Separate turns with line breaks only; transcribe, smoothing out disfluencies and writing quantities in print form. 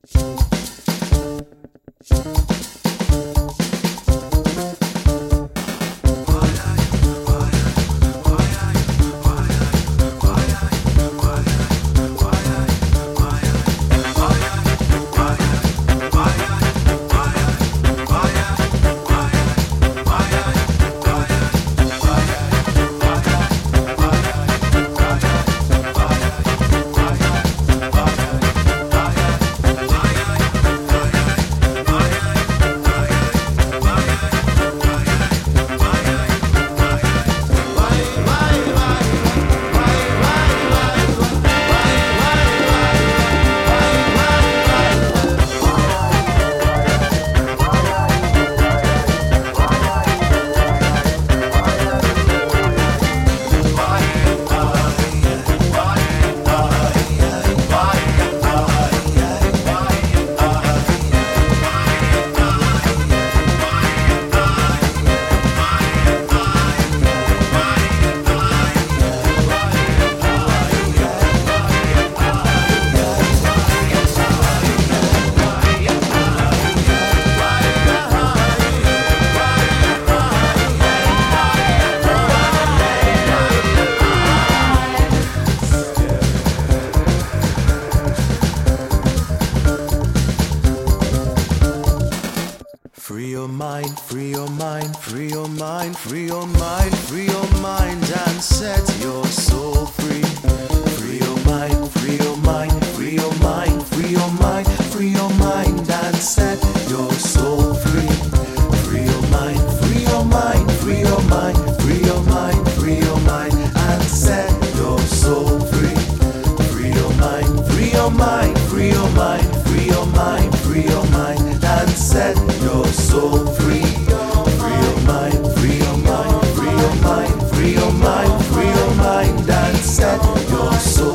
Free your mind, free your mind, free your mind, free your mind, free your mind and set your soul free. Free your mind, free your mind, free your mind, free your mind, free your mind and set your soul free. Free your mind, free your mind, free your mind, free your mind, free your mind and set your soul free. Free your mind, free your mind, free your mind, free your mind, free your mind and set your soul free. Free your mind, free your mind, free your mind, free your mind, free your mind and set your soul